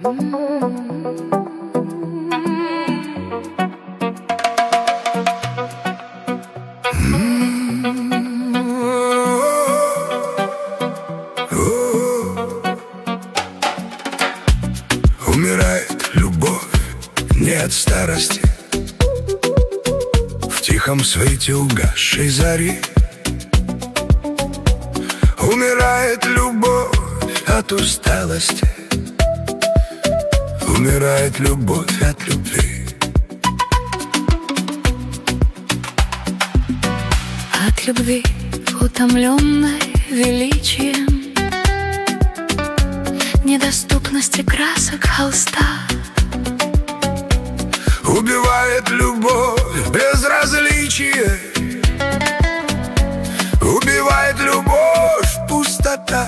Умирает любовь не от старости, в тихом свете угасшей зари. Умирает любовь от усталости, умирает любовь от любви. От любви, утомленной величием, недоступности красок холста. Убивает любовь безразличие, убивает любовь пустота.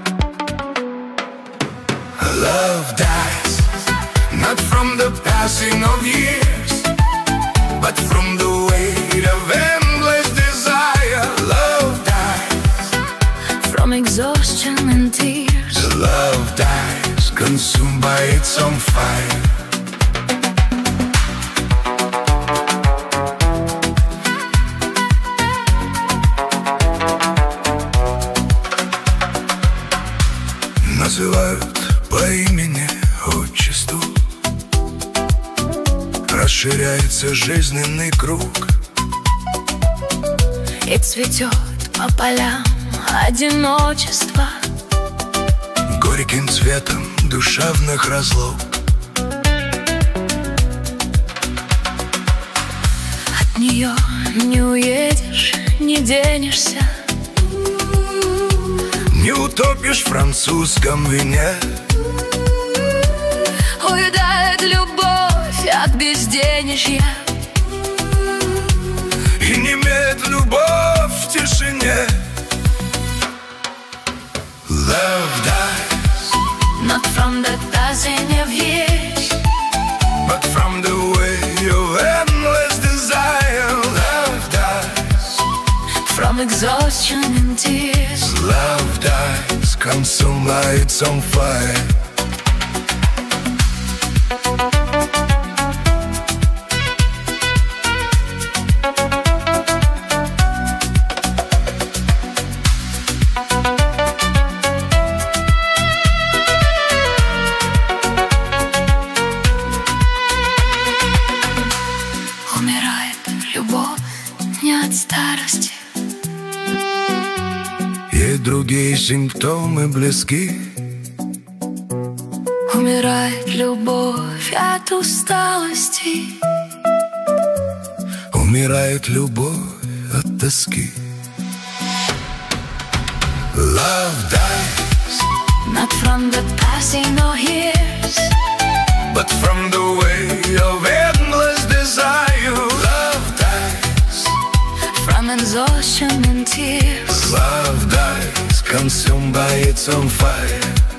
Love dies not from the passing of years, but from the weight of endless desire. Love dies from exhaustion and tears. Love dies consumed by its own fire. Называют по имени, отчеству, расширяется жизненный круг, и цветет по полям одиночество горьким цветом душевных разлук. От нее не уедешь, не денешься, не утопишь в французском вине. Уедает любовь от безденежья, и немеет любовь в тишине. Love dies not from the passing of years, but from the way of endless desire. Love dies from exhaustion and tears. Love dies consumed by its own fire. Умирает любовь не от старости, И другие симптомы близки. умирает любовь от усталости, Умирает любовь от тоски. Love dies not from the passing of years, but from the way of endless desire. Love dies from exhaustion and tears. Love dies consumed by its own fire.